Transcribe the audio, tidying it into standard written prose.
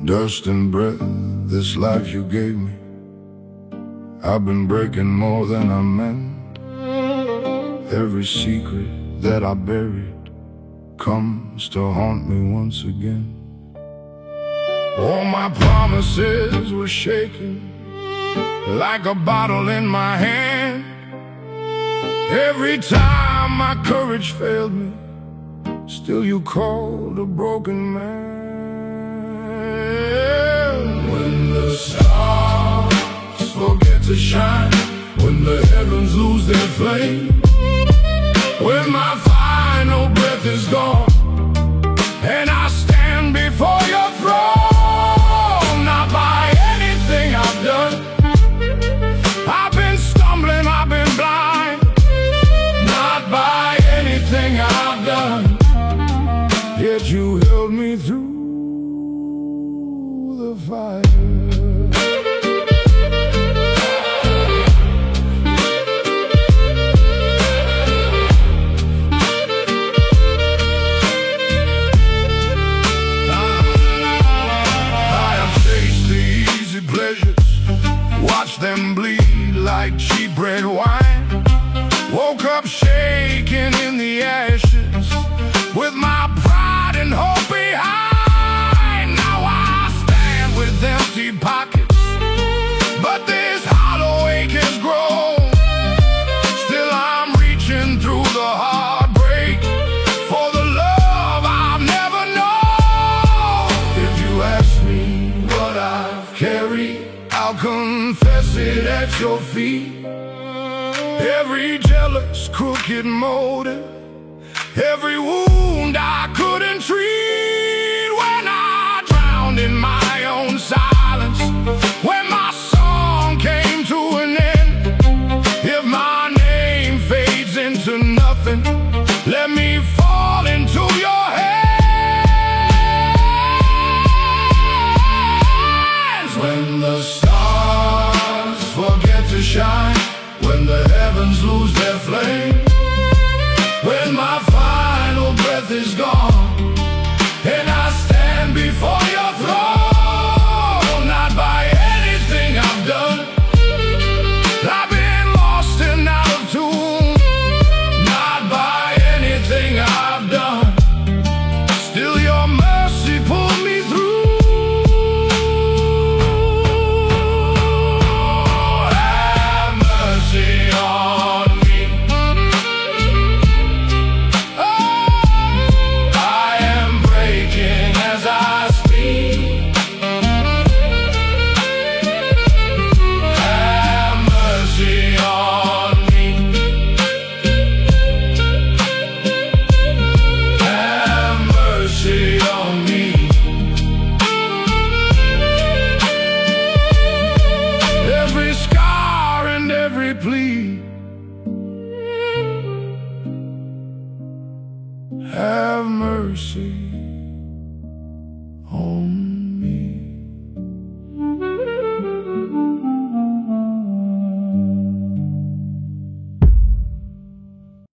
Dust and breath, this life you gave me, I've been breaking more than I meant. Every secret that I buried comes to haunt me once again. All my promises were shaking like a bottle in my hand. Every time my courage failed me, still you called a broken man. When the stars forget to shine, when the heavens lose their flame, when my final breath is gone and I stand before your throne, not by anything I've done. I've been stumbling, I've been blind, not by anything I've done. Yet you held me through the fire. Watch them bleed like cheap red wine. Woke up shaking in the ashes, with my pride and hope behind. Now I stand with empty pockets, but this hollow ache has grown. Still I'm reaching through the heartbreak for the love I've never known. If you ask me what I've carried, I'll confess it at your feet. Every jealous, crooked motive, every wound I couldn't treat. When I drowned in my own silence, when my song came to an end, if my name fades into nothing, let me fall into your hands. When the stars forget to shine, when the heavens lose their flame, when my final breath is gone and I stand before your throne, not by anything I've done. I've been lost and out of tune, not by anything I've done. Still your mercy pulled me through. Every scar and every plea, have mercy.